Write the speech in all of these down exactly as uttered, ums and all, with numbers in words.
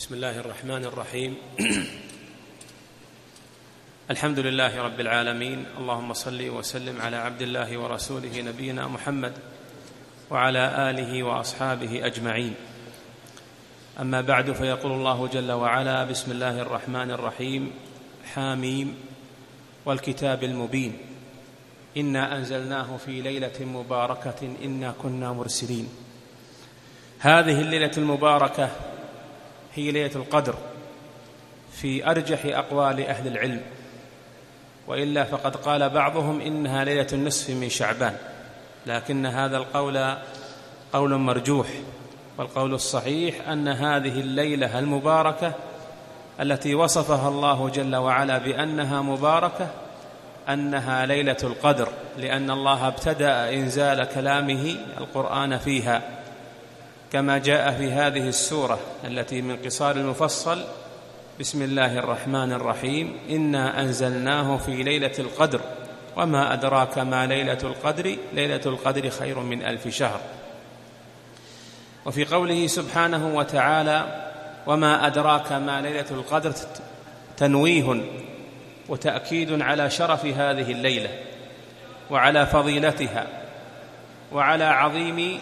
بسم الله الرحمن الرحيم. الحمد لله رب العالمين، اللهم صل وسلم على عبد الله ورسوله نبينا محمد وعلى آله وأصحابه أجمعين. أما بعد، فيقول الله جل وعلا: بسم الله الرحمن الرحيم. حاميم والكتاب المبين، إنا أنزلناه في ليلة مباركة إنا كنا مرسلين. هذه الليلة المباركة هي ليلة القدر في أرجح أقوال أهل العلم، وإلا فقد قال بعضهم إنها ليلة النصف من شعبان، لكن هذا القول قول مرجوح، والقول الصحيح أن هذه الليلة المباركة التي وصفها الله جل وعلا بأنها مباركة أنها ليلة القدر، لأن الله ابتدأ إنزال كلامه القرآن فيها، كما جاء في هذه السورة التي من قصار المفصل: بسم الله الرحمن الرحيم، إنا أنزلناه في ليلة القدر وما أدراك ما ليلة القدر ليلة القدر خير من ألف شهر. وفي قوله سبحانه وتعالى: وما أدراك ما ليلة القدر، تنويه وتأكيد على شرف هذه الليلة وعلى فضيلتها وعلى عظيم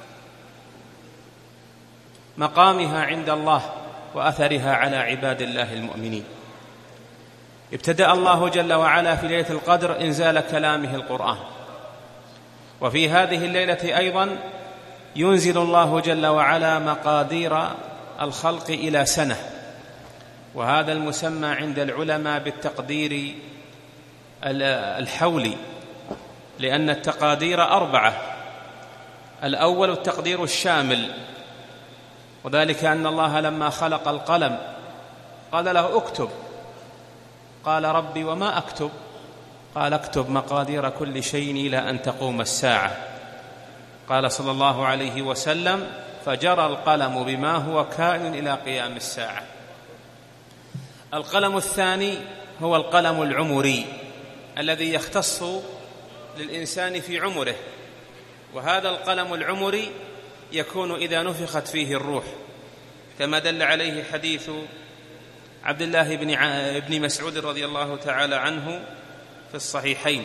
مقامها عند الله وأثرها على عباد الله المؤمنين. ابتدأ الله جل وعلا في ليلة القدر إنزال كلامه القرآن، وفي هذه الليلة أيضا ينزل الله جل وعلا مقادير الخلق إلى سنة، وهذا المسمى عند العلماء بالتقدير الحولي، لأن التقادير أربعة. الأول التقدير الشامل، وذلك أن الله لما خلق القلم قال له: اكتب. قال: ربي وما أكتب؟ قال: اكتب مقادير كل شيء إلى أن تقوم الساعة. قال صلى الله عليه وسلم: فجرى القلم بما هو كائن إلى قيام الساعة. القلم الثاني هو القلم العمري الذي يختص للإنسان في عمره، وهذا القلم العمري يكون إذا نفخت فيه الروح، كما دل عليه حديث عبد الله بن ابن مسعود رضي الله تعالى عنه في الصحيحين،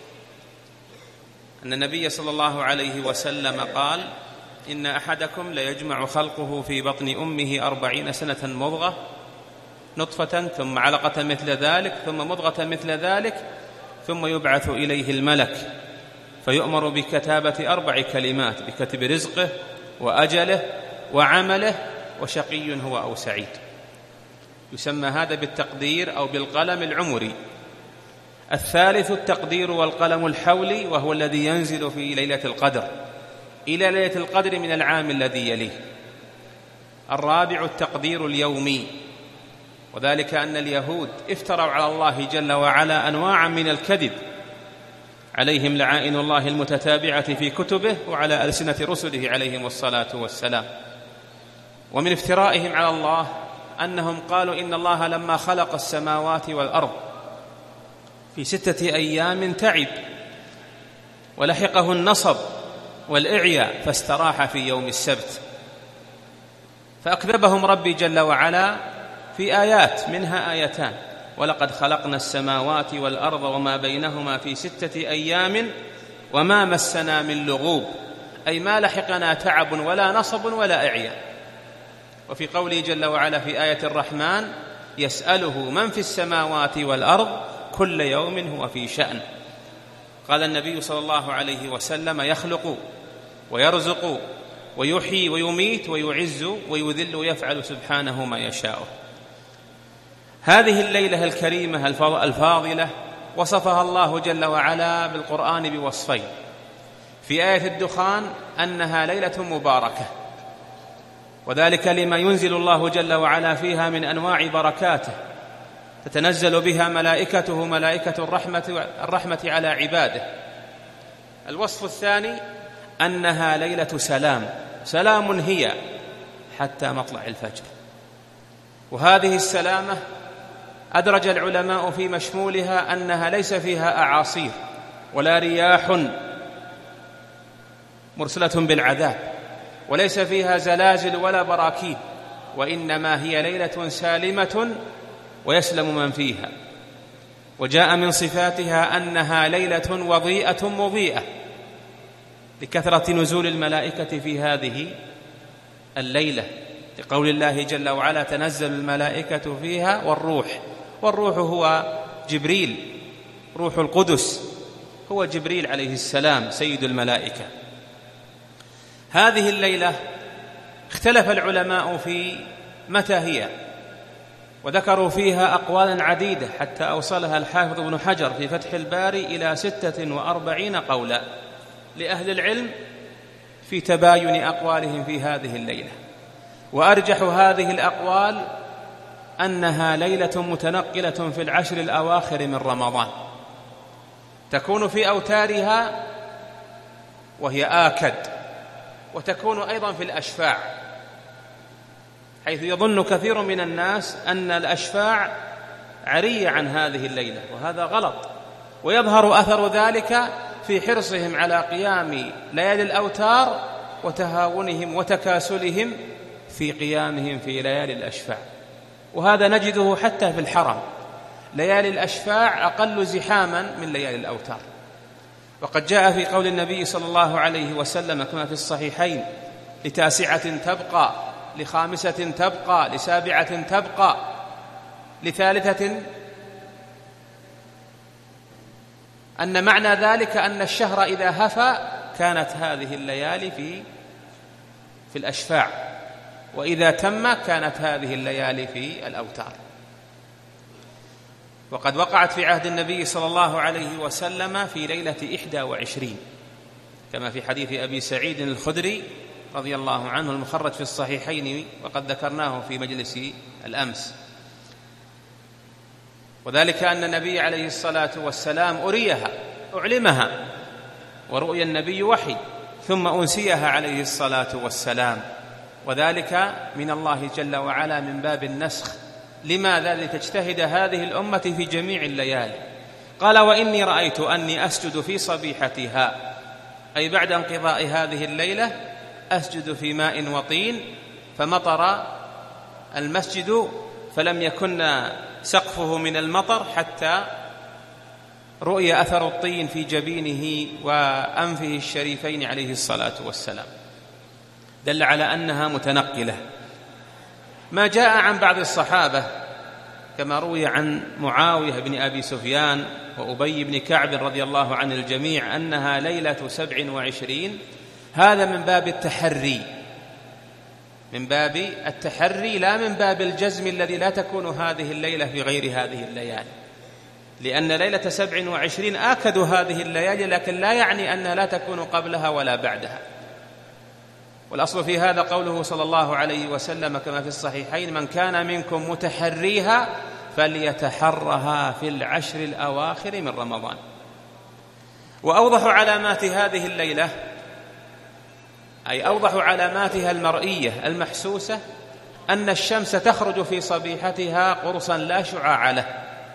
أن النبي صلى الله عليه وسلم قال: إن أحدكم ليجمع خلقه في بطن أمه أربعين سنة مضغة نطفة ثم علقة مثل ذلك ثم مضغة مثل ذلك ثم يبعث إليه الملك فيؤمر بكتابة أربع كلمات: بكتب رزقه وأجله وعمله وشقي هو أو سعيد. يسمى هذا بالتقدير أو بالقلم العمري. الثالث التقدير والقلم الحولي، وهو الذي ينزل في ليلة القدر إلى ليلة القدر من العام الذي يليه. الرابع التقدير اليومي، وذلك أن اليهود افتروا على الله جل وعلا أنواعا من الكذب، عليهم لعائن الله المتتابعة في كتبه وعلى ألسنة رسله عليهم الصلاة والسلام. ومن افترائهم على الله أنهم قالوا إن الله لما خلق السماوات والأرض في ستة أيام تعب ولحقه النصب والإعياء فاستراح في يوم السبت، فأكذبهم ربي جل وعلا في آيات، منها آيتان: ولقد خلقنا السماوات والأرض وما بينهما في ستة أيام وما مسنا من لغوب، أي ما لحقنا تعب ولا نصب ولا إعياء. وفي قوله جل وعلا في آية الرحمن: يسأله من في السماوات والأرض كل يوم هو في شأن. قال النبي صلى الله عليه وسلم: يخلق ويرزق ويحيي ويميت ويعز ويذل ويفعل سبحانه ما يشاء. هذه الليلة الكريمة الفاضلة وصفها الله جل وعلا بالقرآن بوصفين: في آية الدخان أنها ليلة مباركة، وذلك لما ينزل الله جل وعلا فيها من أنواع بركاته تتنزل بها ملائكته ملائكة الرحمة, الرحمة على عباده. الوصف الثاني أنها ليلة سلام، سلام هي حتى مطلع الفجر. وهذه السلامة أدرج العلماء في مشمولها أنها ليس فيها أعاصير ولا رياح مرسلة بالعذاب، وليس فيها زلازل ولا براكين، وإنما هي ليلة سالمة ويسلم من فيها. وجاء من صفاتها أنها ليلة وضيئة مضيئة لكثرة نزول الملائكة في هذه الليلة، لقول الله جل وعلا: تنزل الملائكة فيها والروح. والروح هو جبريل، روح القدس هو جبريل عليه السلام سيد الملائكة. هذه الليلة اختلف العلماء في متى هي، وذكروا فيها أقوالا عديدة حتى أوصلها الحافظ ابن حجر في فتح الباري إلى ستة وأربعين قولا لأهل العلم في تباين أقوالهم في هذه الليلة. وأرجح هذه الأقوال أنها ليلة متنقلة في العشر الأواخر من رمضان، تكون في أوتارها وهي آكد، وتكون أيضا في الأشفاع، حيث يظن كثير من الناس أن الأشفاع عرية عن هذه الليلة، وهذا غلط. ويظهر أثر ذلك في حرصهم على قيام ليالي الأوتار وتهاونهم وتكاسلهم في قيامهم في ليالي الأشفاع. وهذا نجده حتى في الحرم، ليالي الأشفاع أقل زحاما من ليالي الأوتار. وقد جاء في قول النبي صلى الله عليه وسلم كما في الصحيحين: لتاسعة تبقى، لخامسة تبقى، لسابعة تبقى، لثالثة، أن معنى ذلك أن الشهر إذا هفى كانت هذه الليالي في في الأشفاع، وإذا تم كانت هذه الليالي في الأوتار. وقد وقعت في عهد النبي صلى الله عليه وسلم في ليلة إحدى وعشرين، كما في حديث أبي سعيد الخدري رضي الله عنه المخرج في الصحيحين، وقد ذكرناه في مجلس الأمس. وذلك أن النبي عليه الصلاة والسلام أريها، أعلمها، ورؤيا النبي وحي، ثم أنسيها عليه الصلاة والسلام، وذلك من الله جل وعلا من باب النسخ. لماذا؟ لتجتهد هذه الأمة في جميع الليالي. قال: وإني رأيت أني أسجد في صبيحتها، أي بعد انقضاء هذه الليلة أسجد في ماء وطين، فمطر المسجد فلم يكن سقفه من المطر حتى رؤي أثر الطين في جبينه وأنفه الشريفين عليه الصلاة والسلام، دل على أنها متنقلة. ما جاء عن بعض الصحابة كما روي عن معاوية بن أبي سفيان وأبي بن كعب رضي الله عن الجميع أنها ليلة سبع وعشرين، هذا من باب التحري، من باب التحري لا من باب الجزم الذي لا تكون هذه الليلة في غير هذه الليالي، لأن ليلة سبع وعشرين آكد هذه الليالي، لكن لا يعني أنها لا تكون قبلها ولا بعدها. والأصل في هذا قوله صلى الله عليه وسلم كما في الصحيحين: من كان منكم متحريها فليتحرها في العشر الأواخر من رمضان. وأوضح علامات هذه الليلة، أي أوضح علاماتها المرئية المحسوسة، أن الشمس تخرج في صبيحتها قرصا لا شعاع له،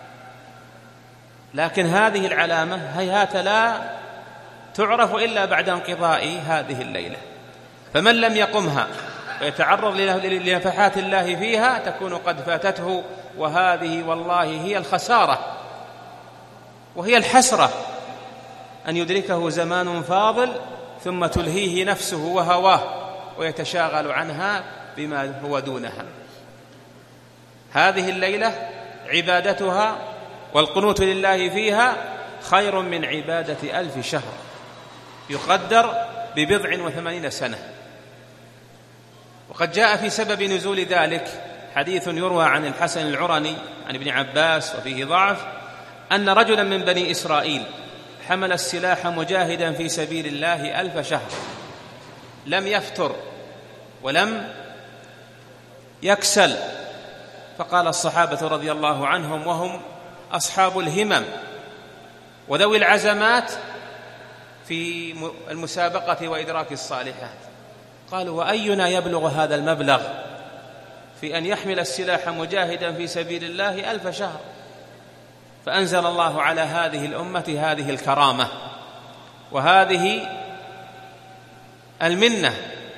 لكن هذه العلامة هيهات لا تعرف إلا بعد انقضاء هذه الليلة، فمن لم يقمها ويتعرض لنفحات الله فيها تكون قد فاتته، وهذه والله هي الخسارة وهي الحسرة، أن يدركه زمان فاضل ثم تلهيه نفسه وهواه ويتشاغل عنها بما هو دونها. هذه الليلة عبادتها والقنوت لله فيها خير من عبادة ألف شهر يقدر ببضع وثمانين سنة. وقد جاء في سبب نزول ذلك حديث يروى عن الحسن العرني عن ابن عباس وفيه ضعف، أن رجلا من بني إسرائيل حمل السلاح مجاهدا في سبيل الله ألف شهر، لم يفتر ولم يكسل. فقال الصحابة رضي الله عنهم وهم أصحاب الهمم وذوي العزمات في المسابقة وإدراك الصالحات، قالوا: وأينا يبلغ هذا المبلغ في أن يحمل السلاح مجاهدا في سبيل الله ألف شهر؟ فأنزل الله على هذه الأمة هذه الكرامة وهذه المنة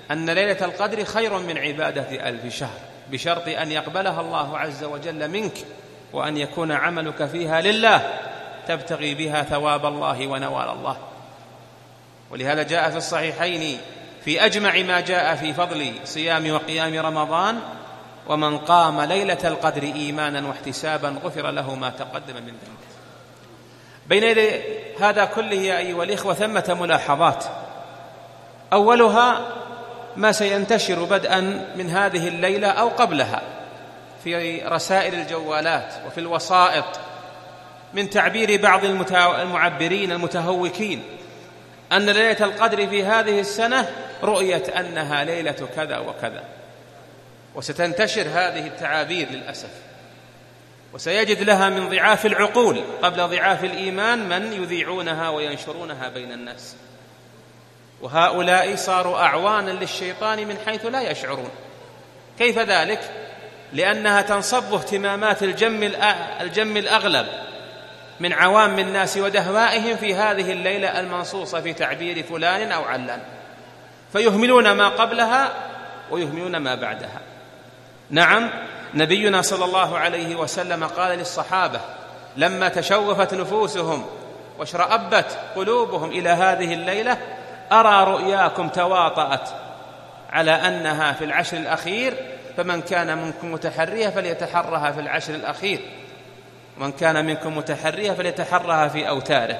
أن ليلة القدر خير من عبادة ألف شهر، بشرط أن يقبلها الله عز وجل منك، وأن يكون عملك فيها لله تبتغي بها ثواب الله ونوال الله. ولهذا جاء في الصحيحين في أجمع ما جاء في فضل صيام وقيام رمضان: ومن قام ليلة القدر إيمانا واحتسابا غفر له ما تقدم من ذنبه. بين يدي هذا كله يا أيها الإخوة ثمة ملاحظات، أولها ما سينتشر بدءا من هذه الليلة أو قبلها في رسائل الجوالات وفي الوسائط من تعبير بعض المعبرين المتهوكين أن ليلة القدر في هذه السنة رؤية أنها ليلة كذا وكذا، وستنتشر هذه التعابير للأسف، وسيجد لها من ضعاف العقول قبل ضعاف الإيمان من يذيعونها وينشرونها بين الناس، وهؤلاء صاروا أعوانا للشيطان من حيث لا يشعرون. كيف ذلك؟ لأنها تنصب اهتمامات الجم, الجم الأغلب من عوام الناس ودهوائهم في هذه الليلة المنصوصة في تعبير فلان أو علان، فيهملون ما قبلها ويهملون ما بعدها. نعم، نبينا صلى الله عليه وسلم قال للصحابة لما تشوفت نفوسهم واشرأبت قلوبهم إلى هذه الليلة: أرى رؤياكم تواطأت على أنها في العشر الأخير، فمن كان منكم متحريها فليتحرها في العشر الأخير، ومن كان منكم متحريها فليتحرها في أوتاره.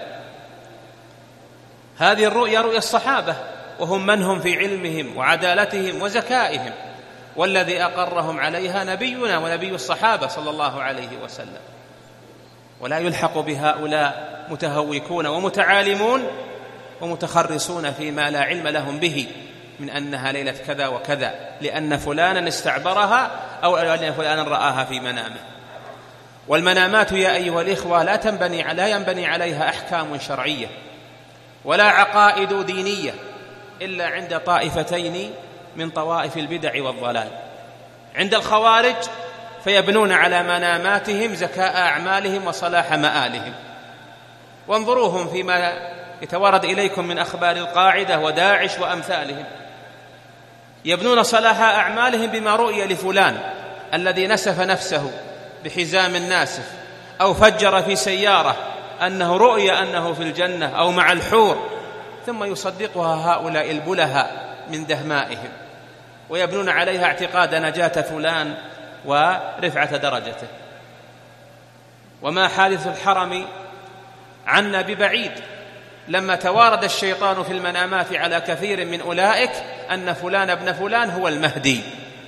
هذه الرؤيا رؤيا الصحابة، وهم من هم في علمهم وعدالتهم وزكائهم، والذي أقرهم عليها نبينا ونبي الصحابة صلى الله عليه وسلم. ولا يلحق بهؤلاء متهوكون ومتعالمون ومتخرصون فيما لا علم لهم به من أنها ليلة كذا وكذا، لأن فلانا استعبرها أو أن فلانا رآها في منامه. والمنامات يا أيها الإخوة لا تنبني لا ينبني عليها أحكام شرعية ولا عقائد دينية إلا عند طائفتين من طوائف البدع والضلال. عند الخوارج فيبنون على مناماتهم زكاء أعمالهم وصلاح مآلهم، وانظروهم فيما يتوارد إليكم من أخبار القاعدة وداعش وأمثالهم، يبنون صلاح أعمالهم بما رؤي لفلان الذي نسف نفسه بحزام ناسف أو فجر في سيارة أنه رؤي أنه في الجنة أو مع الحور، ثم يصدقها هؤلاء البلهاء من دهمائهم، ويبنون عليها اعتقاد نجاة فلان ورفعة درجته. وما حادث الحرم عنا ببعيد، لما توارد الشيطان في المنامات على كثير من أولئك أن فلان ابن فلان هو المهدي،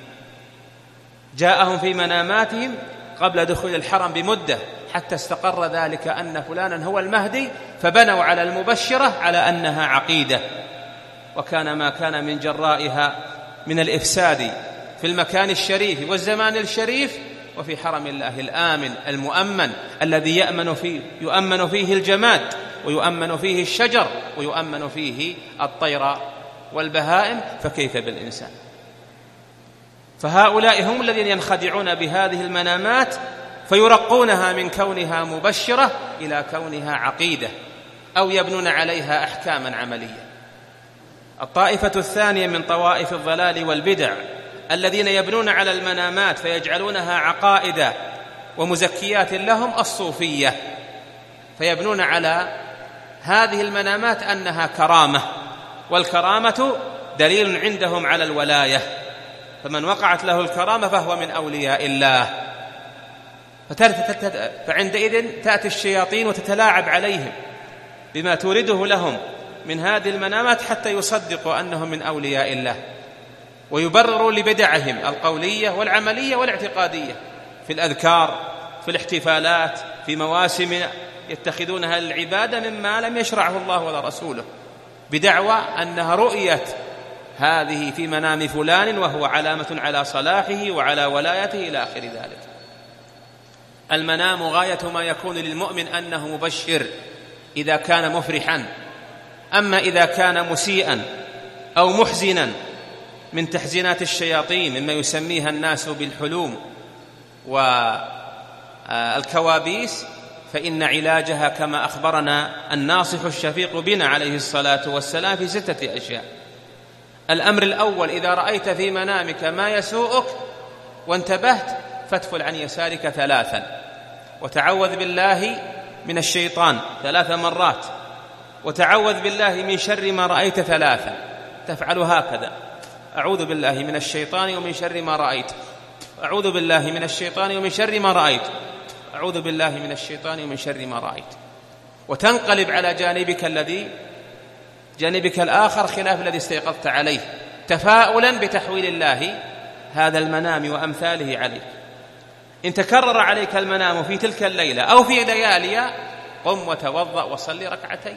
جاءهم في مناماتهم قبل دخول الحرم بمدة حتى استقر ذلك أن فلانا هو المهدي، فبنوا على المبشرة على أنها عقيدة، وكان ما كان من جرائها من الإفساد في المكان الشريف والزمان الشريف وفي حرم الله الآمن المؤمن الذي يأمن فيه يؤمن فيه الجماد ويؤمن فيه الشجر ويؤمن فيه الطير والبهائم، فكيف بالإنسان؟ فهؤلاء هم الذين ينخدعون بهذه المنامات فيرقونها من كونها مبشرة إلى كونها عقيدة، أو يبنون عليها أحكاما عملية. الطائفة الثانية من طوائف الضلال والبدع الذين يبنون على المنامات فيجعلونها عقائد ومزكيات لهم الصوفية، فيبنون على هذه المنامات أنها كرامة، والكرامة دليل عندهم على الولاية، فمن وقعت له الكرامة فهو من أولياء الله. فعندئذ تأتي الشياطين وتتلاعب عليهم بما تورده لهم من هذه المنامات حتى يصدقوا أنهم من أولياء الله، ويبرروا لبدعهم القولية والعملية والاعتقادية في الأذكار، في الاحتفالات، في مواسم يتخذونها للعبادة مما لم يشرعه الله ولا رسوله، بدعوى أنها رؤية هذه في منام فلان وهو علامة على صلاحه وعلى ولايته إلى آخر ذلك. المنام غاية ما يكون للمؤمن أنه مبشر إذا كان مفرحا، أما إذا كان مسيئا أو محزنا من تحزينات الشياطين مما يسميها الناس بالحلوم والكوابيس، فإن علاجها كما أخبرنا الناصح الشفيق بنا عليه الصلاة والسلام في ستة أشياء. الأمر الأول: إذا رأيت في منامك ما يسوءك وانتبهت فاتفل عن يسارك ثلاثا، وتعوذ بالله من الشيطان ثلاث مرات، وتعوذ بالله من شر ما رأيت ثلاثا. تفعل هكذا: أعوذ بالله من الشيطان ومن شر ما رأيت، أعوذ بالله من الشيطان ومن شر ما رأيت، أعوذ بالله من الشيطان ومن شر ما رأيت. وتنقلب على جانبك الذي جانبك الآخر خلاف الذي استيقظت عليه، تفاؤلا بتحويل الله هذا المنام وأمثاله عليك. إن تكرر عليك المنام في تلك الليلة أو في ليالي، قم وتوضأ وصلي ركعتين،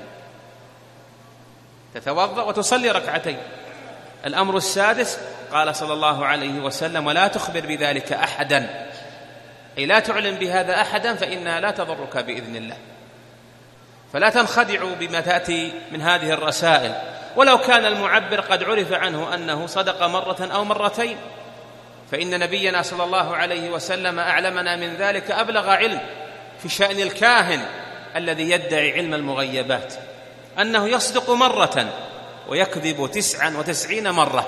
تتوضأ وتصلي ركعتين. الأمر السادس: قال صلى الله عليه وسلم: ولا تخبر بذلك أحدا، أي لا تعلم بهذا أحدا فإنها لا تضرك بإذن الله. فلا تنخدعوا بما تأتي من هذه الرسائل، ولو كان المعبر قد عرف عنه أنه صدق مرة أو مرتين، فإن نبينا صلى الله عليه وسلم أعلمنا من ذلك أبلغ علم في شأن الكاهن الذي يدعي علم المغيبات، أنه يصدق مرة ويكذب تسعا وتسعين مرة،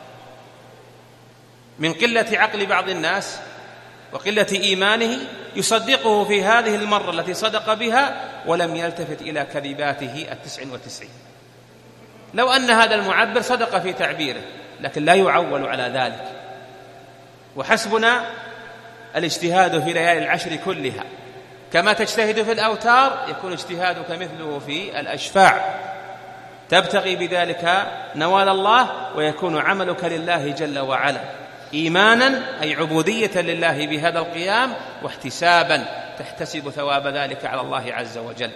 من قلة عقل بعض الناس وقلة إيمانه يصدقه في هذه المرة التي صدق بها ولم يلتفت إلى كذباته التسع والتسعين. لو أن هذا المعبر صدق في تعبيره، لكن لا يعول على ذلك. وحسبنا الاجتهاد في ليالي العشر كلها، كما تجتهد في الأوتار يكون اجتهادك مثله في الأشفاع، تبتغي بذلك نوال الله، ويكون عملك لله جل وعلا إيمانا، أي عبودية لله بهذا القيام، واحتسابا تحتسب ثواب ذلك على الله عز وجل.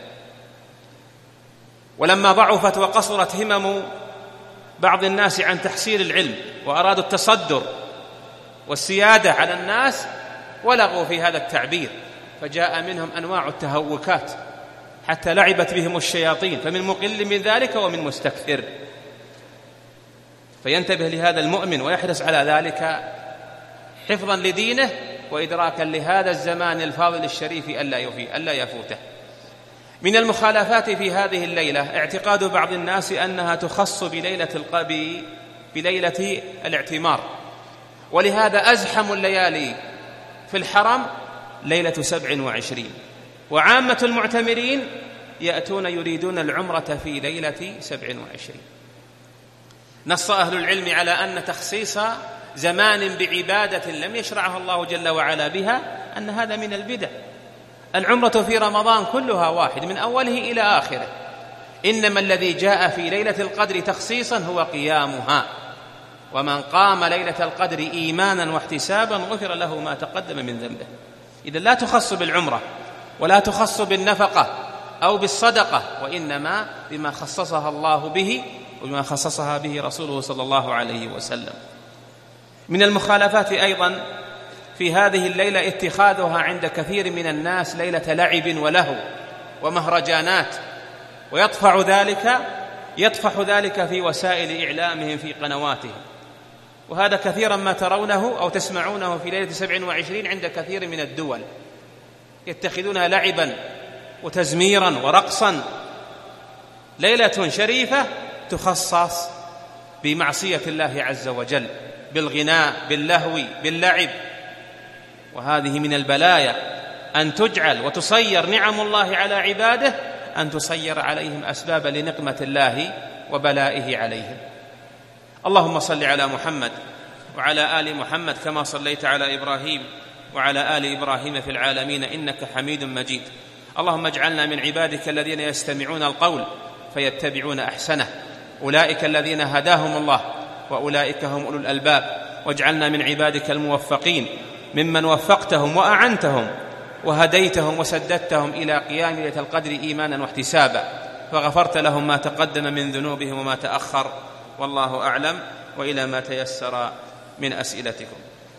ولما ضعفت وقصرت همم بعض الناس عن تحصيل العلم وأرادوا التصدر والسيادة على الناس، ولغوا في هذا التعبير، فجاء منهم أنواع التهوكات حتى لعبت بهم الشياطين، فمن مقل من ذلك ومن مستكثر. فينتبه لهذا المؤمن ويحرص على ذلك حفظا لدينه وإدراكا لهذا الزمان الفاضل الشريف ألا يفوته. من المخالفات في هذه الليلة اعتقاد بعض الناس أنها تخص بليلة القبي بليلة الاعتمار، ولهذا أزحم الليالي في الحرم ليلة سبع وعشرين، وعامة المعتمرين يأتون يريدون العمرة في ليلة سبع وعشرين. نص أهل العلم على أن تخصيص زمان بعبادة لم يشرعها الله جل وعلا بها أن هذا من البدع. العمرة في رمضان كلها واحد من أوله إلى آخره، إنما الذي جاء في ليلة القدر تخصيصا هو قيامها، ومن قام ليلة القدر إيمانا واحتسابا غفر له ما تقدم من ذنبه. إذا لا تخص بالعمرة ولا تخص بالنفقة أو بالصدقة، وإنما بما خصصها الله به وبما خصصها به رسوله صلى الله عليه وسلم. من المخالفات أيضا في هذه الليلة اتخاذها عند كثير من الناس ليلة لعب ولهو ومهرجانات، ويطفح ذلك يطفح ذلك في وسائل إعلامهم في قنواتهم، وهذا كثيرا ما ترونه أو تسمعونه في ليلة سبع وعشرين عند كثير من الدول، يتخذونها لعبا وتزميرا ورقصا. ليلة شريفة تخصص بمعصية الله عز وجل، بالغناء، باللهو، باللعب. وهذه من البلايا أن تجعل وتصير نعم الله على عباده، أن تصير عليهم أسباب لنقمة الله وبلائه عليهم. اللهم صل على محمد وعلى آل محمد كما صليت على إبراهيم وعلى آل إبراهيم في العالمين إنك حميد مجيد. اللهم اجعلنا من عبادك الذين يستمعون القول فيتبعون أحسنه، أولئك الذين هداهم الله وأولئك هم أولو الألباب. واجعلنا من عبادك الموفقين ممن وفقتهم وأعنتهم وهديتهم وسددتهم إلى قيام ليلة القدر إيمانا واحتسابا، فغفرت لهم ما تقدم من ذنوبهم وما تأخر، والله أعلم. وإلى ما تيسر من أسئلتكم.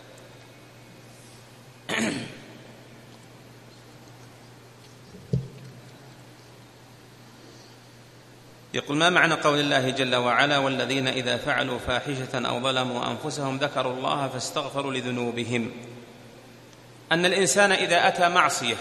يقول: ما معنى قول الله جل وعلا: والذين إذا فعلوا فاحشة أو ظلموا أنفسهم ذكروا الله فاستغفروا لذنوبهم؟ أن الإنسان إذا أتى معصية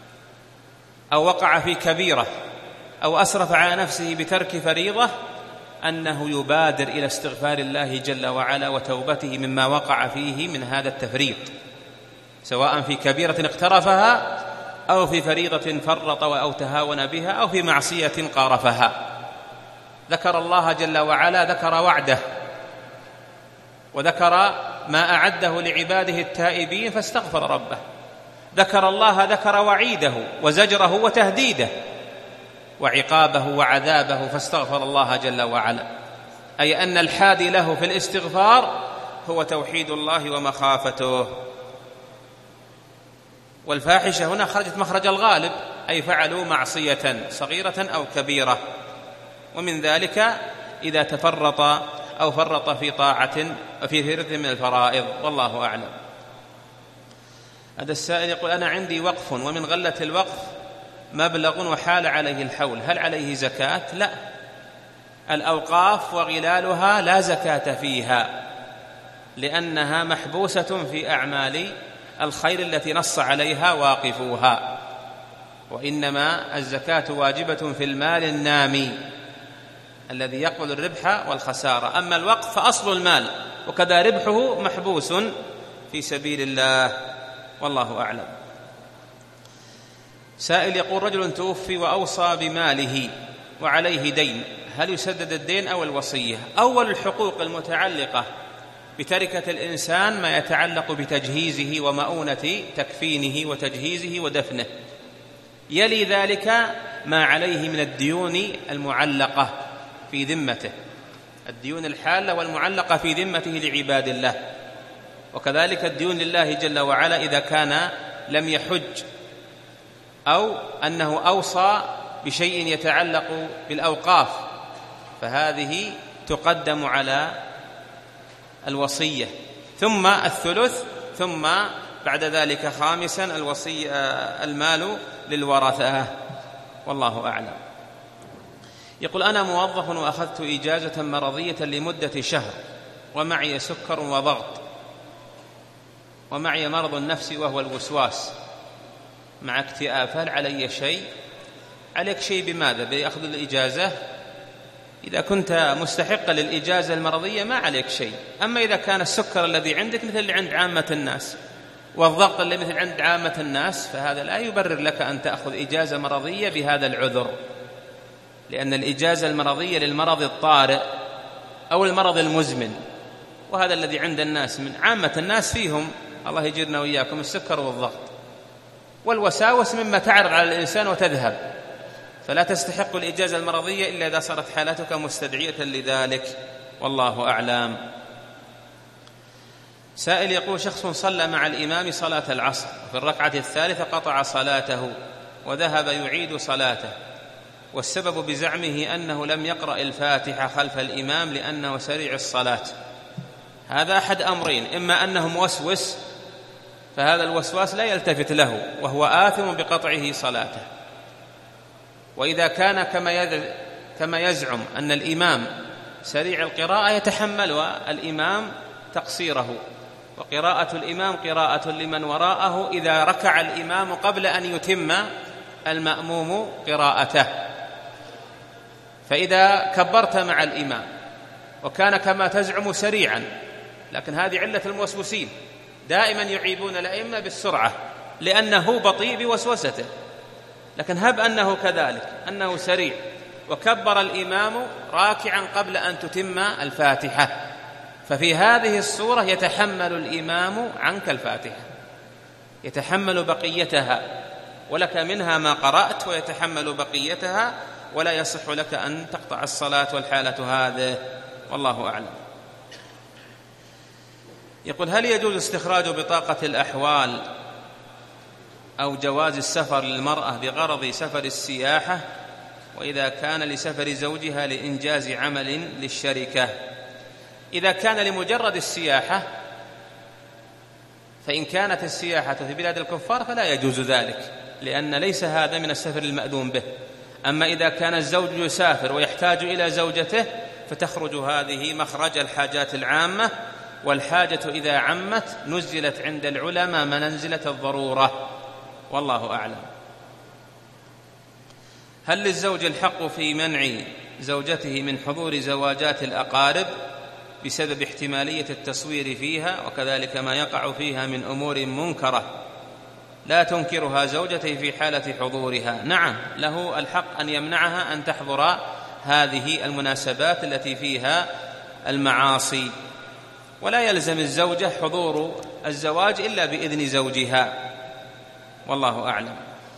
أو وقع في كبيرة أو أسرف على نفسه بترك فريضة أنه يبادر إلى استغفار الله جل وعلا وتوبته مما وقع فيه من هذا التفريط، سواء في كبيرة اقترفها أو في فريضة فرط أو تهاون بها أو في معصية قارفها. ذكر الله جل وعلا، ذكر وعده وذكر ما أعده لعباده التائبين فاستغفر ربه، ذكر الله، ذكر وعيده وزجره وتهديده وعقابه وعذابه فاستغفر الله جل وعلا، أي أن الحادي له في الاستغفار هو توحيد الله ومخافته. والفاحشة هنا خرجت مخرج الغالب، أي فعلوا معصية صغيرة أو كبيرة، ومن ذلك إذا تفرط أو فرط في طاعة وفي فريضة من الفرائض، والله أعلم. هذا السائل يقول: أنا عندي وقف ومن غلة الوقف مبلغ وحال عليه الحول، هل عليه زكاة؟ لا، الأوقاف وغلالها لا زكاة فيها، لأنها محبوسة في أعمال الخير التي نص عليها واقفوها، وإنما الزكاة واجبة في المال النامي الذي يقبل الربح والخسارة. أما الوقف فأصل المال وكذا ربحه محبوس في سبيل الله، والله أعلم. سائل يقول: رجل توفي وأوصى بماله وعليه دين، هل يسدد الدين أو الوصية؟ أول الحقوق المتعلقة بتركة الإنسان ما يتعلق بتجهيزه ومؤونة تكفينه وتجهيزه ودفنه، يلي ذلك ما عليه من الديون المعلقة في ذمته، الديون الحالة والمعلقة في ذمته لعباد الله، وكذلك الديون لله جل وعلا إذا كان لم يحج أو أنه أوصى بشيء يتعلق بالأوقاف، فهذه تقدم على الوصية، ثم الثلث، ثم بعد ذلك خامسا الوصية المال للورثة، والله أعلم. يقول: أنا موظف وأخذت إجازة مرضية لمدة شهر ومعي سكر وضغط ومعي مرض النفس وهو الوسواس مع اكتئاب، هل علي شيء؟ عليك شيء بماذا؟ بأخذ الإجازة؟ إذا كنت مستحقا للإجازة المرضية ما عليك شيء. أما إذا كان السكر الذي عندك مثل اللي عند عامة الناس والضغط اللي مثل عند عامة الناس فهذا لا يبرر لك أن تأخذ إجازة مرضية بهذا العذر، لأن الإجازة المرضية للمرض الطارئ أو المرض المزمن، وهذا الذي عند الناس من عامة الناس فيهم الله يجيرنا وإياكم السكر والضغط والوساوس مما تعرض على الإنسان وتذهب، فلا تستحق الإجازة المرضية إلا إذا صارت حالتك مستدعية لذلك، والله أعلم. سائل يقول: شخص صلى مع الإمام صلاة العصر في الركعة الثالثة قطع صلاته وذهب يعيد صلاته، والسبب بزعمه أنه لم يقرأ الفاتحة خلف الإمام لأنه سريع الصلاة. هذا أحد أمرين: إما أنه موسوس فهذا الوسواس لا يلتفت له وهو آثم بقطعه صلاته، وإذا كان كما يزعم أن الإمام سريع القراءة يتحمل الإمام تقصيره، وقراءة الإمام قراءة لمن وراءه إذا ركع الإمام قبل أن يتم المأموم قراءته. فإذا كبرت مع الإمام وكان كما تزعم سريعا، لكن هذه علة الموسوسين، دائما يعيبون الأئمة بالسرعة لأنه بطيء بوسوسته، لكن هب أنه كذلك أنه سريع وكبر الإمام راكعا قبل أن تتم الفاتحة، ففي هذه الصورة يتحمل الإمام عنك الفاتحة، يتحمل بقيتها، ولك منها ما قرأت ويتحمل بقيتها، ولا يصح لك أن تقطع الصلاة والحالة هذه، والله أعلم. يقول: هل يجوز استخراج بطاقة الأحوال أو جواز السفر للمرأة بغرض سفر السياحة، وإذا كان لسفر زوجها لإنجاز عمل للشركة؟ إذا كان لمجرد السياحة فإن كانت السياحة في بلاد الكفار فلا يجوز ذلك، لأن ليس هذا من السفر المأذون به. أما إذا كان الزوج يسافر ويحتاج إلى زوجته فتخرج هذه مخرج الحاجات العامة، والحاجة إذا عمت نزلت عند العلماء منزلة الضرورة، والله أعلم. هل للزوج الحق في منع زوجته من حضور زواجات الأقارب بسبب احتمالية التصوير فيها، وكذلك ما يقع فيها من أمور منكرة لا تنكرها زوجته في حالة حضورها، نعم له الحق أن يمنعها أن تحضر هذه المناسبات التي فيها المعاصي، ولا يلزم الزوجة حضور الزواج إلا بإذن زوجها، والله أعلم.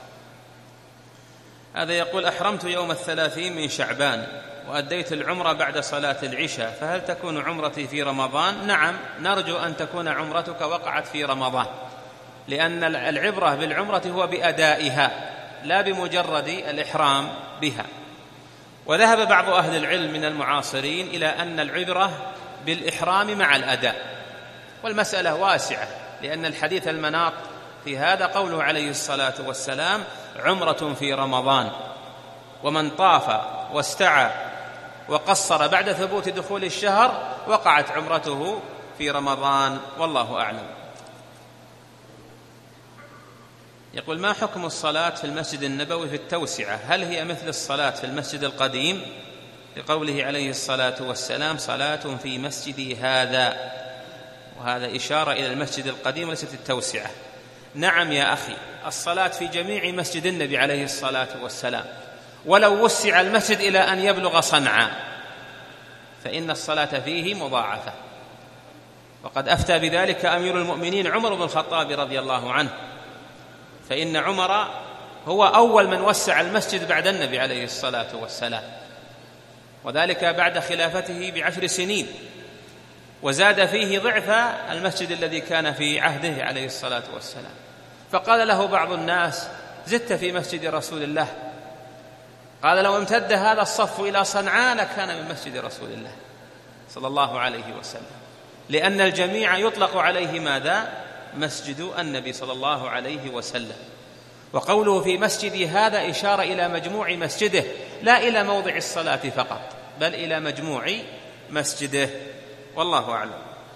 هذا يقول: أحرمت يوم الثلاثين من شعبان وأديت العمرة بعد صلاة العشاء، فهل تكون عمرتي في رمضان؟ نعم، نرجو أن تكون عمرتك وقعت في رمضان، لأن العبرة بالعمرة هو بأدائها لا بمجرد الإحرام بها. وذهب بعض أهل العلم من المعاصرين إلى أن العبرة بالإحرام مع الأداء، والمسألة واسعة، لأن الحديث المناط في هذا قوله عليه الصلاة والسلام: عمرة في رمضان، ومن طاف واستعى وقصر بعد ثبوت دخول الشهر وقعت عمرته في رمضان، والله أعلم. يقول: ما حكم الصلاة في المسجد النبوي في التوسعة؟ هل هي مثل الصلاة في المسجد القديم؟ لقوله عليه الصلاة والسلام: صلاة في مسجدي هذا، وهذا إشارة إلى المسجد القديم وليست التوسعة. نعم يا أخي، الصلاة في جميع مسجد النبي عليه الصلاة والسلام، ولو وسع المسجد إلى أن يبلغ صنعاء فإن الصلاة فيه مضاعفة، وقد أفتى بذلك أمير المؤمنين عمر بن الخطاب رضي الله عنه، فإن عمر هو أول من وسع المسجد بعد النبي عليه الصلاة والسلام، وذلك بعد خلافته بعشر سنين، وزاد فيه ضعف المسجد الذي كان في عهده عليه الصلاة والسلام. فقال له بعض الناس: زدت في مسجد رسول الله. قال: لو امتد هذا الصف إلى صنعاء لكان من مسجد رسول الله صلى الله عليه وسلم، لأن الجميع يطلق عليه ماذا؟ مسجد النبي صلى الله عليه وسلم. وقوله في مسجدي هذا إشارة إلى مجموع مسجده، لا إلى موضع الصلاة فقط، بل إلى مجموع مسجده، والله أعلم.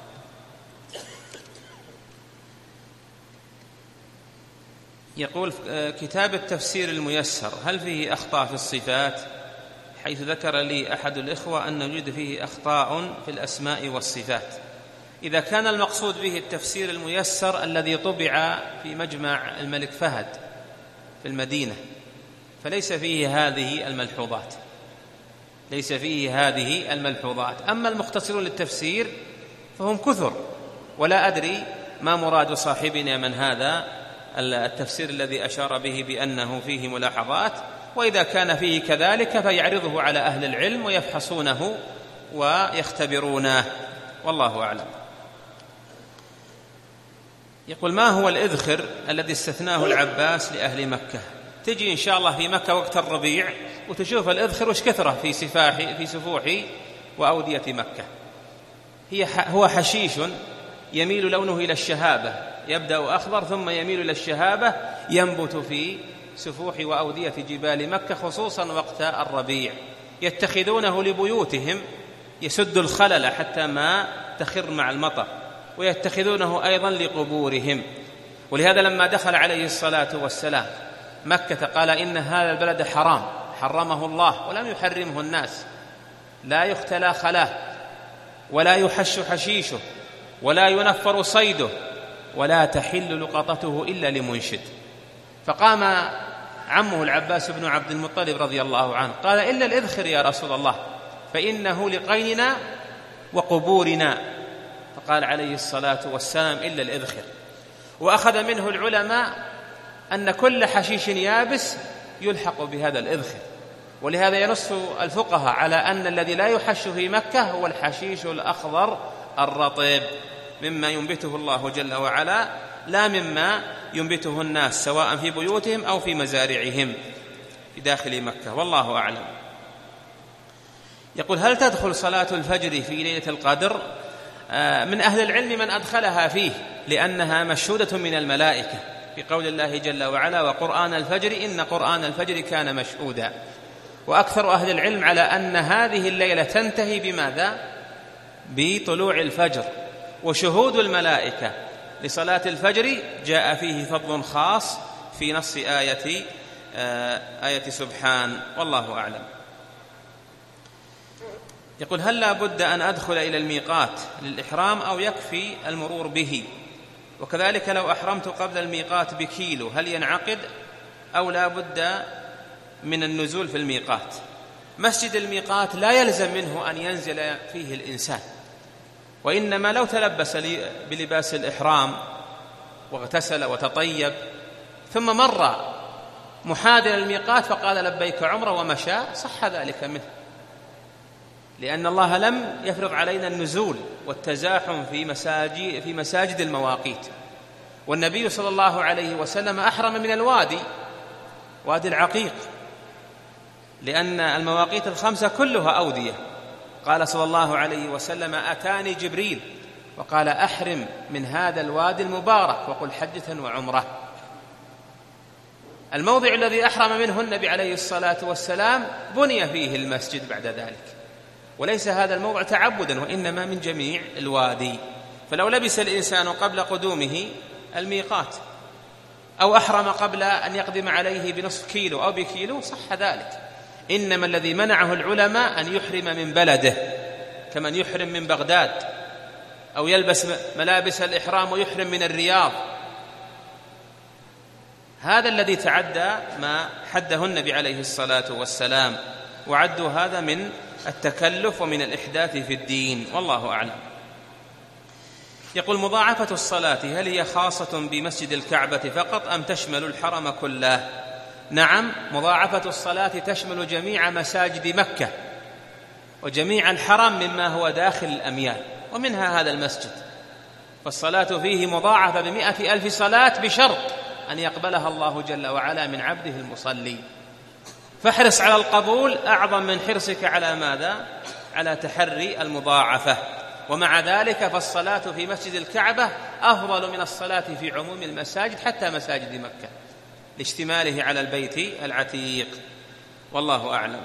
يقول: كتاب التفسير الميسر هل فيه أخطاء في الصفات؟ حيث ذكر لي أحد الإخوة أن يوجد فيه أخطاء في الأسماء والصفات. إذا كان المقصود به التفسير الميسر الذي طبع في مجمع الملك فهد في المدينة فليس فيه هذه الملحوظات، ليس فيه هذه الملحوظات. أما المختصرون للتفسير فهم كثر، ولا أدري ما مراد صاحبنا من هذا التفسير الذي أشار به بأنه فيه ملاحظات، وإذا كان فيه كذلك فيعرضه على أهل العلم ويفحصونه ويختبرونه، والله أعلم. يقول: ما هو الإذخر الذي استثناه العباس لأهل مكة؟ تجي إن شاء الله في مكة وقت الربيع وتشوف الإذخر وش كثرة في سفاح في سفوح وأودية مكة. هي هو حشيش يميل لونه إلى الشهابة، يبدأ أخضر ثم يميل إلى الشهابة، ينبت في سفوح وأودية جبال مكة خصوصا وقت الربيع، يتخذونه لبيوتهم يسد الخلل حتى ما تخر مع المطر، ويتخذونه أيضا لقبورهم. ولهذا لما دخل عليه الصلاة والسلام مكة قال: إن هذا البلد حرام حرمه الله ولم يحرمه الناس، لا يختلى خلاه، ولا يحش حشيشه، ولا ينفر صيده، ولا تحل لقطته إلا لمنشد. فقام عمه العباس بن عبد المطلب رضي الله عنه قال: إلا الإذخر يا رسول الله، فإنه لقيننا وقبورنا. فقال عليه الصلاة والسلام: إلا الإذخر. وأخذ منه العلماء أن كل حشيش يابس يلحق بهذا الإذخر، ولهذا ينص الفقهاء على أن الذي لا يحش في مكة هو الحشيش الأخضر الرطب مما ينبته الله جل وعلا، لا مما ينبته الناس سواء في بيوتهم أو في مزارعهم في داخل مكة، والله أعلم. يقول: هل تدخل صلاة الفجر في ليلة القدر؟ من أهل العلم من أدخلها فيه، لأنها مشهودة من الملائكة في قول الله جل وعلا: وقرآن الفجر إن قرآن الفجر كان مشهودا. وأكثر أهل العلم على أن هذه الليلة تنتهي بماذا؟ بطلوع الفجر، وشهود الملائكة لصلاة الفجر جاء فيه فضل خاص في نص آية آية سبحان، والله أعلم. يقول: هل لا بد أن أدخل إلى الميقات للإحرام أو يكفي المرور به؟ وكذلك لو أحرمت قبل الميقات بكيلو هل ينعقد أو لا بد من النزول في الميقات؟ مسجد الميقات لا يلزم منه أن ينزل فيه الإنسان، وإنما لو تلبس بلباس الإحرام واغتسل وتطيب ثم مر محاذيا الميقات فقال لبيك عمرة ومشى صح ذلك منه، لأن الله لم يفرض علينا النزول والتزاحم في مساجد في مساجد المواقيت. والنبي صلى الله عليه وسلم أحرم من الوادي، وادي العقيق، لأن المواقيت الخمسة كلها أودية. قال صلى الله عليه وسلم: أتاني جبريل وقال: أحرم من هذا الوادي المبارك وقل حجة وعمرة. الموضع الذي أحرم منه النبي عليه الصلاة والسلام بني فيه المسجد بعد ذلك، وليس هذا الموضع تعبدا، وإنما من جميع الوادي. فلو لبس الإنسان قبل قدومه الميقات أو أحرم قبل أن يقدم عليه بنصف كيلو أو بكيلو صح ذلك. إنما الذي منعه العلماء أن يحرم من بلده، كمن يحرم من بغداد أو يلبس ملابس الإحرام ويحرم من الرياض، هذا الذي تعدى ما حده النبي عليه الصلاة والسلام، وعدوا هذا من التكلف ومن الإحداث في الدين، والله أعلم. يقول: مضاعفة الصلاة هل هي خاصة بمسجد الكعبة فقط أم تشمل الحرم كله؟ نعم، مضاعفة الصلاة تشمل جميع مساجد مكة وجميع الحرم مما هو داخل الأميال، ومنها هذا المسجد، فالصلاة فيه مضاعفة بمئة ألف صلاة بشرط أن يقبلها الله جل وعلا من عبده المصلي. فاحرص على القبول أعظم من حرصك على ماذا؟ على تحري المضاعفة. ومع ذلك فالصلاة في مسجد الكعبة أفضل من الصلاة في عموم المساجد حتى مساجد مكة لاشتماله على البيت العتيق، والله أعلم.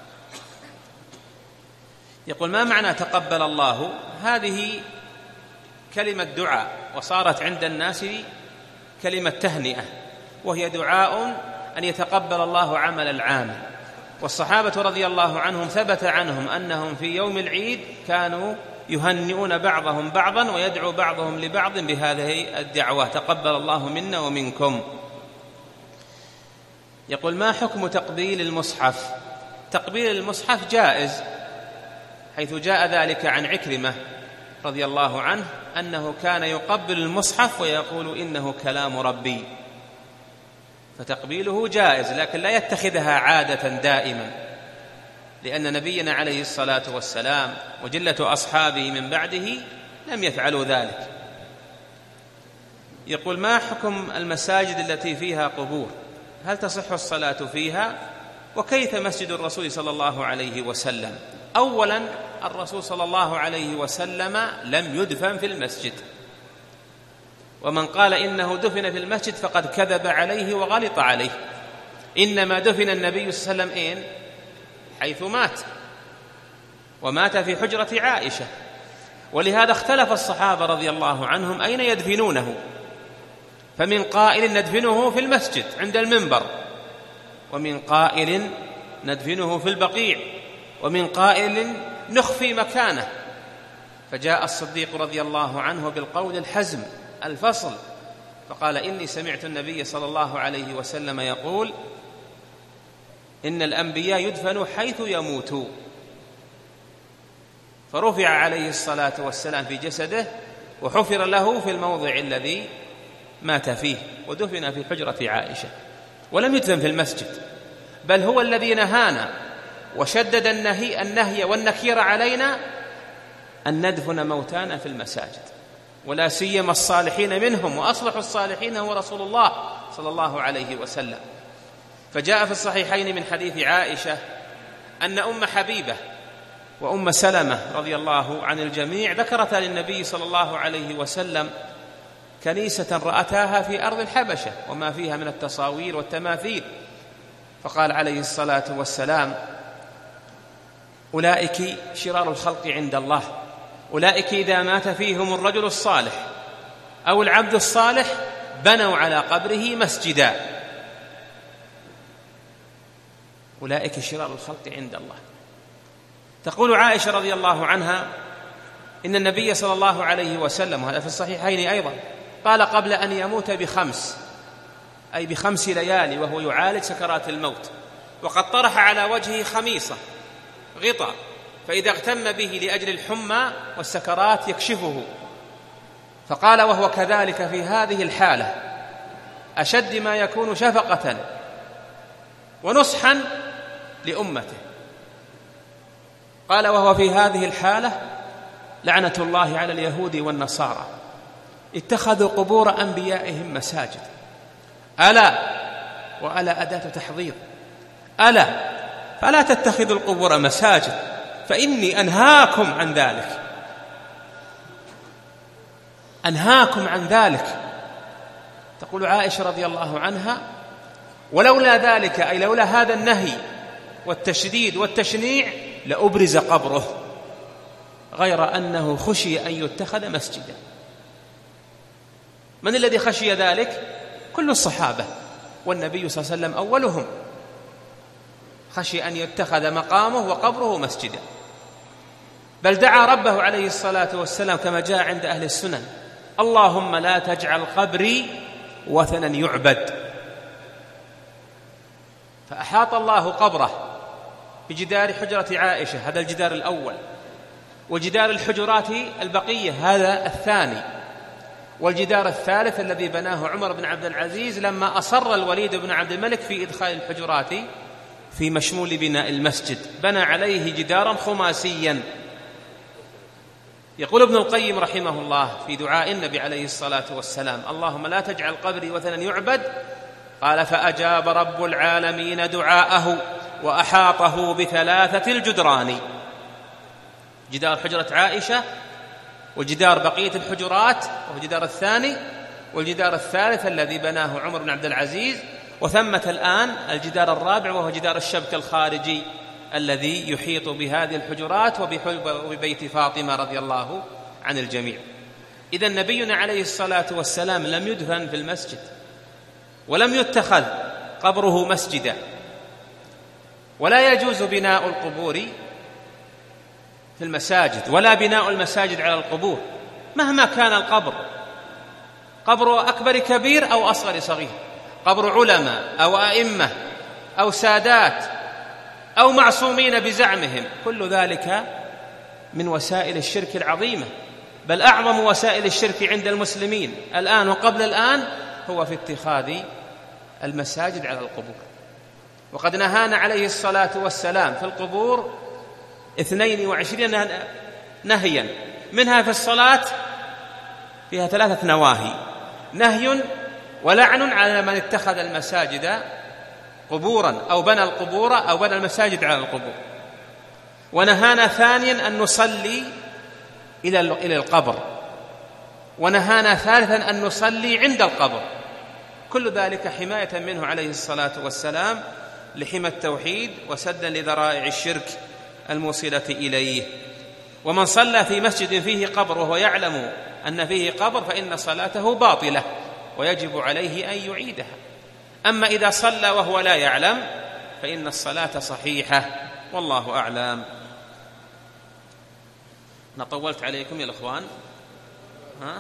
يقول: ما معنى تقبل الله؟ هذه كلمة دعاء، وصارت عند الناس كلمة تهنئة، وهي دعاء أن يتقبل الله عمل العامل. والصحابة رضي الله عنهم ثبت عنهم أنهم في يوم العيد كانوا يهنئون بعضهم بعضا ويدعو بعضهم لبعض بهذه الدعوة: تقبل الله منا ومنكم. يقول: ما حكم تقبيل المصحف؟ تقبيل المصحف جائز، حيث جاء ذلك عن عكرمة رضي الله عنه أنه كان يقبل المصحف ويقول إنه كلام ربي، فتقبيله جائز، لكن لا يتخذها عادة دائما، لأن نبينا عليه الصلاة والسلام وجلة أصحابه من بعده لم يفعلوا ذلك. يقول: ما حكم المساجد التي فيها قبور؟ هل تصح الصلاة فيها؟ وكيف مسجد الرسول صلى الله عليه وسلم؟ أولا، الرسول صلى الله عليه وسلم لم يدفن في المسجد، ومن قال إنه دفن في المسجد فقد كذب عليه وغلط عليه. إنما دفن النبي صلى الله عليه وسلم إن حيث مات، ومات في حجرة عائشة، ولهذا اختلف الصحابة رضي الله عنهم أين يدفنونه، فمن قائل ندفنه في المسجد عند المنبر، ومن قائل ندفنه في البقيع، ومن قائل نخفي مكانه. فجاء الصديق رضي الله عنه بالقول الحزم الفصل فقال: إني سمعت النبي صلى الله عليه وسلم يقول: إن الأنبياء يدفنوا حيث يموتوا. فرفع عليه الصلاة والسلام في جسده وحفر له في الموضع الذي مات فيه، ودفن في حجرة عائشة، ولم يدفن في المسجد، بل هو الذي نهانا وشدد النهي, النهي والنكير علينا أن ندفن موتانا في المساجد، ولا سيما الصالحين منهم، وأصلح الصالحين هو رسول الله صلى الله عليه وسلم. فجاء في الصحيحين من حديث عائشة أن أم حبيبة وأم سلمة رضي الله عن الجميع ذكرتا للنبي صلى الله عليه وسلم كنيسة رأتاها في أرض الحبشة وما فيها من التصاوير والتماثيل، فقال عليه الصلاة والسلام: أولئك شرار الخلق عند الله، أولئك إذا مات فيهم الرجل الصالح أو العبد الصالح بنوا على قبره مسجدا. أولئك شرار الخلق عند الله. تقول عائشة رضي الله عنها إن النبي صلى الله عليه وسلم، وهذا في الصحيحين أيضا، قال قبل أن يموت بخمس، أي بخمس ليالي وهو يعالج سكرات الموت، وقد طرح على وجهه خميصة غطاء، فإذا اغتم به لأجل الحمى والسكرات يكشفه، فقال وهو كذلك في هذه الحالة أشد ما يكون شفقة ونصحا لأمته. قال وهو في هذه الحالة لعنة الله على اليهود والنصارى اتخذوا قبور أنبيائهم مساجد. ألا، وألا أداة تحضير، ألا فلا تتخذوا القبور مساجد فإني أنهاكم عن ذلك، أنهاكم عن ذلك. تقول عائشة رضي الله عنها ولولا ذلك، أي لولا هذا النهي والتشديد والتشنيع، لأبرز قبره، غير أنه خشي أن يتخذ مسجدا. من الذي خشي ذلك؟ كل الصحابة، والنبي صلى الله عليه وسلم أولهم، خشي أن يتخذ مقامه وقبره مسجدا، بل دعا ربه عليه الصلاة والسلام كما جاء عند أهل السنن: اللهم لا تجعل قبري وثنا يعبد. فأحاط الله قبره بجدار حجرة عائشة، هذا الجدار الأول، وجدار الحجرات البقية هذا الثاني، والجدار الثالث الذي بناه عمر بن عبد العزيز لما أصر الوليد بن عبد الملك في إدخال الحجرات في مشمول بناء المسجد، بنى عليه جدارا خماسيا. يقول ابن القيم رحمه الله في دعاء النبي عليه الصلاة والسلام: اللهم لا تجعل قبري وثنا يعبد، قال: فأجاب رب العالمين دعاءه وأحاطه بثلاثة الجدران: جدار حجرة عائشة، وجدار بقية الحجرات وهو الجدار الثاني، والجدار الثالث الذي بناه عمر بن عبد العزيز، وثمة الآن الجدار الرابع وهو جدار الشبك الخارجي الذي يحيط بهذه الحجرات وببيت فاطمة رضي الله عن الجميع. إذن نبينا عليه الصلاة والسلام لم يدفن في المسجد، ولم يتخذ قبره مسجدا، ولا يجوز بناء القبور في المساجد ولا بناء المساجد على القبور مهما كان القبر، قبر أكبر كبير أو أصغر صغير، قبر علماء أو أئمة أو سادات أو معصومين بزعمهم، كل ذلك من وسائل الشرك العظيمة، بل أعظم وسائل الشرك عند المسلمين الآن وقبل الآن هو في اتخاذ المساجد على القبور. وقد نهانا عليه الصلاة والسلام في القبور اثنين وعشرين نهيا، منها في الصلاة فيها ثلاثة نواهي: نهي ولعن على من اتخذ المساجد قبورا أو بنى القبور أو بنى المساجد على القبور، ونهانا ثانيا أن نصلي إلى القبر، ونهانا ثالثا أن نصلي عند القبر، كل ذلك حماية منه عليه الصلاة والسلام لحمى التوحيد وسدا لذرائع الشرك الموصلة إليه. ومن صلى في مسجد فيه قبر وهو يعلم أن فيه قبر فإن صلاته باطلة ويجب عليه أن يعيدها. أما إذا صلى وهو لا يعلم فإن الصلاة صحيحة، والله أعلم. أنا طولت عليكم يا الأخوان، ها؟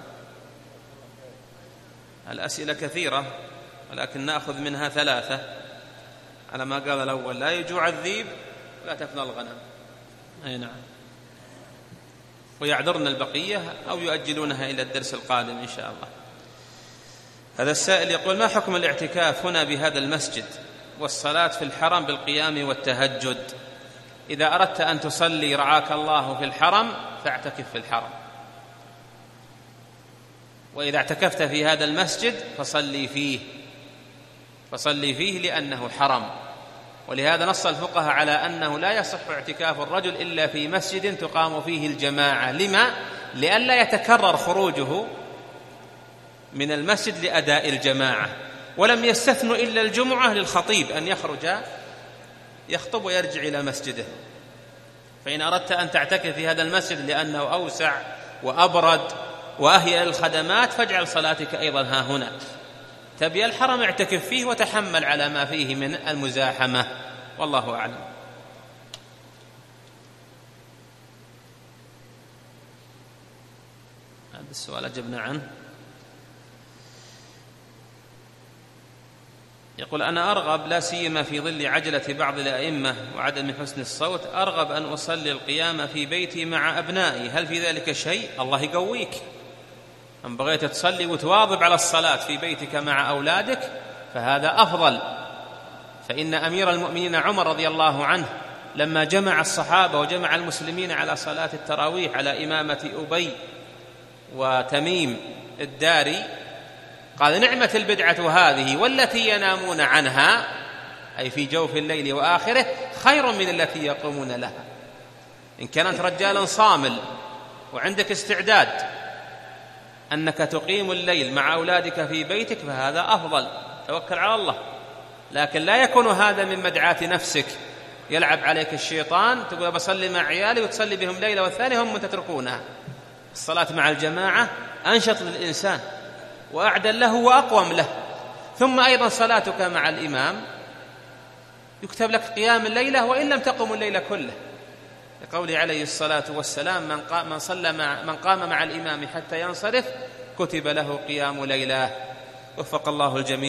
الأسئلة كثيرة ولكن نأخذ منها ثلاثة على ما قال الأول: لا يجوع الذيب ولا تفنى الغنم. أي نعم. ويعذرن البقية أو يؤجلونها إلى الدرس القادم إن شاء الله. هذا السائل يقول: ما حكم الاعتكاف هنا بهذا المسجد والصلاة في الحرم بالقيام والتهجد؟ إذا أردت أن تصلي رعاك الله في الحرم فاعتكف في الحرم، وإذا اعتكفت في هذا المسجد فصلي فيه فصلي فيه لأنه حرم. ولهذا نص الفقهاء على أنه لا يصح اعتكاف الرجل إلا في مسجد تقام فيه الجماعة. لما؟ لئلا يتكرر خروجه من المسجد لأداء الجماعة. ولم يستثنوا إلا الجمعة للخطيب أن يخرج يخطب ويرجع إلى مسجده. فإن أردت أن تعتكف في هذا المسجد لأنه أوسع وأبرد وأهيأ للخدمات فاجعل صلاتك أيضا ها هنا. تبي الحرم اعتكف فيه وتحمل على ما فيه من المزاحمة، والله أعلم. السؤال أجبنا عنه. يقول: أنا أرغب لا سيما في ظل عجلة بعض الأئمة وعدم حسن الصوت، أرغب أن أصلي القيام في بيتي مع أبنائي، هل في ذلك شيء؟ الله يقويك، أن بغيت تصلي وتواظب على الصلاة في بيتك مع أولادك فهذا أفضل. فإن أمير المؤمنين عمر رضي الله عنه لما جمع الصحابة وجمع المسلمين على صلاة التراويح على إمامة أبي وتميم الداري قال: نعمة البدعة هذه، والتي ينامون عنها، أي في جوف الليل وآخره، خير من التي يقومون لها. إن كانت رجالا صامل وعندك استعداد أنك تقيم الليل مع أولادك في بيتك فهذا أفضل، توكل على الله. لكن لا يكون هذا من مدعاة نفسك، يلعب عليك الشيطان، تقول بصلي مع عيالي وتصلي بهم ليلة والثانية هم تتركونها. الصلاة مع الجماعة أنشط للإنسان وأعدل له وأقوم له. ثم أيضا صلاتك مع الإمام يكتب لك قيام الليلة وإن لم تقم الليلة كله، لقوله عليه الصلاة والسلام: من قام, من صلى مع من قام مع الإمام حتى ينصرف كتب له قيام ليلة. وفق الله الجميع.